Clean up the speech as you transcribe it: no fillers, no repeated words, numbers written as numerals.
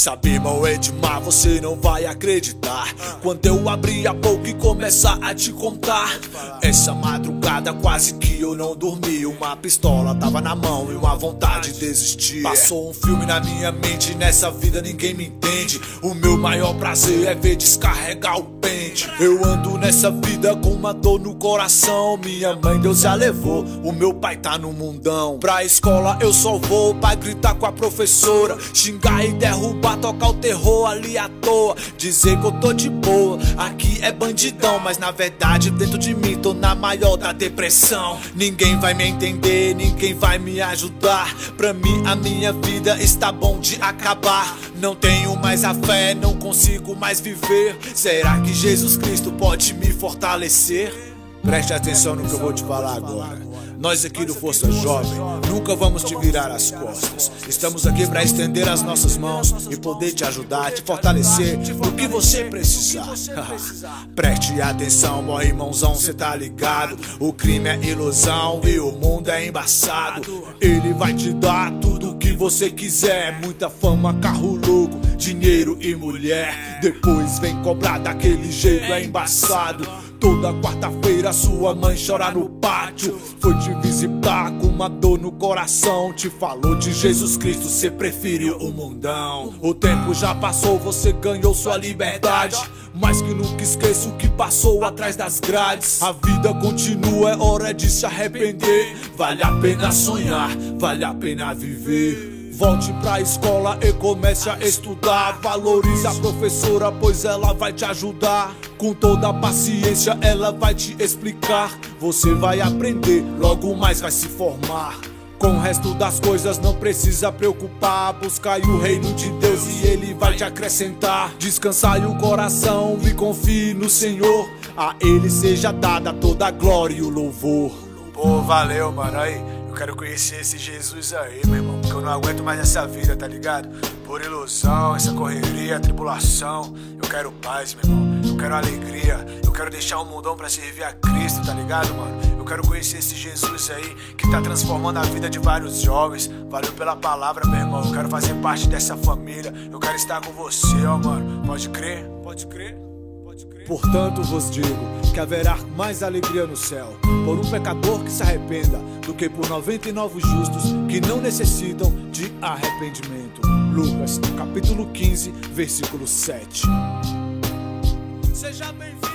Sabe, irmão Edmar, você não vai acreditar quando eu abrir a boca e começar a te contar. Essa madrugada quase que eu não dormi. Uma pistola tava na mão e uma vontade de desistir. Passou um filme na minha mente, nessa vida ninguém me entende. O meu maior prazer é ver descarregar o pente. Eu ando nessa vida com uma dor no coração. Minha mãe Deus já levou, o meu pai tá no mundão. Pra escola eu só vou pra gritar com a professora, xingar e derrubar, tocar o terror ali à toa, dizer que eu tô de boa, aqui é bandidão. Mas na verdade dentro de mim tô na maior da depressão. Ninguém vai me entender, ninguém vai me ajudar. Pra mim a minha vida está bom de acabar. Não tenho mais a fé, não consigo mais viver. Será que Jesus Cristo pode me fortalecer? Preste atenção no que eu vou te falar agora. Nós aqui do Força Jovem nunca vamos te virar as costas. Estamos aqui para estender as nossas mãos e poder te ajudar, te fortalecer no que você precisar. Preste atenção, meu irmãozão, cê tá ligado? O crime é ilusão e o mundo é embaçado. Ele vai te dar tudo o que você quiser, muita fama, carro louco, dinheiro e mulher. Depois vem cobrar daquele jeito, é embaçado. Toda quarta-feira sua mãe chora no pátio. Foi te visitar com uma dor no coração. Te falou de Jesus Cristo, cê preferiu o mundão. O tempo já passou, você ganhou sua liberdade, mas que nunca esqueça o que passou atrás das grades. A vida continua, é hora de se arrepender. Vale a pena sonhar, vale a pena viver. Volte pra escola e comece a estudar. Valorize a professora, pois ela vai te ajudar. Com toda a paciência ela vai te explicar. Você vai aprender, logo mais vai se formar. Com o resto das coisas não precisa preocupar. Buscai o reino de Deus e Ele vai te acrescentar. Descansai o coração e confie no Senhor. A Ele seja dada toda a glória e o louvor. Pô, valeu, mano, aí eu quero conhecer esse Jesus aí, meu irmão, porque eu não aguento mais essa vida, tá ligado? Por ilusão, essa correria, tribulação. Eu quero paz, meu irmão, eu quero alegria. Eu quero deixar o mundão pra servir a Cristo, tá ligado, mano? Eu quero conhecer esse Jesus aí que tá transformando a vida de vários jovens. Valeu pela palavra, meu irmão, eu quero fazer parte dessa família. Eu quero estar com você, ó, mano. Pode crer? Pode crer? Portanto vos digo que haverá mais alegria no céu por um pecador que se arrependa do que por 99 justos que não necessitam de arrependimento. Lucas, capítulo 15, versículo 7. Seja bem-vindo.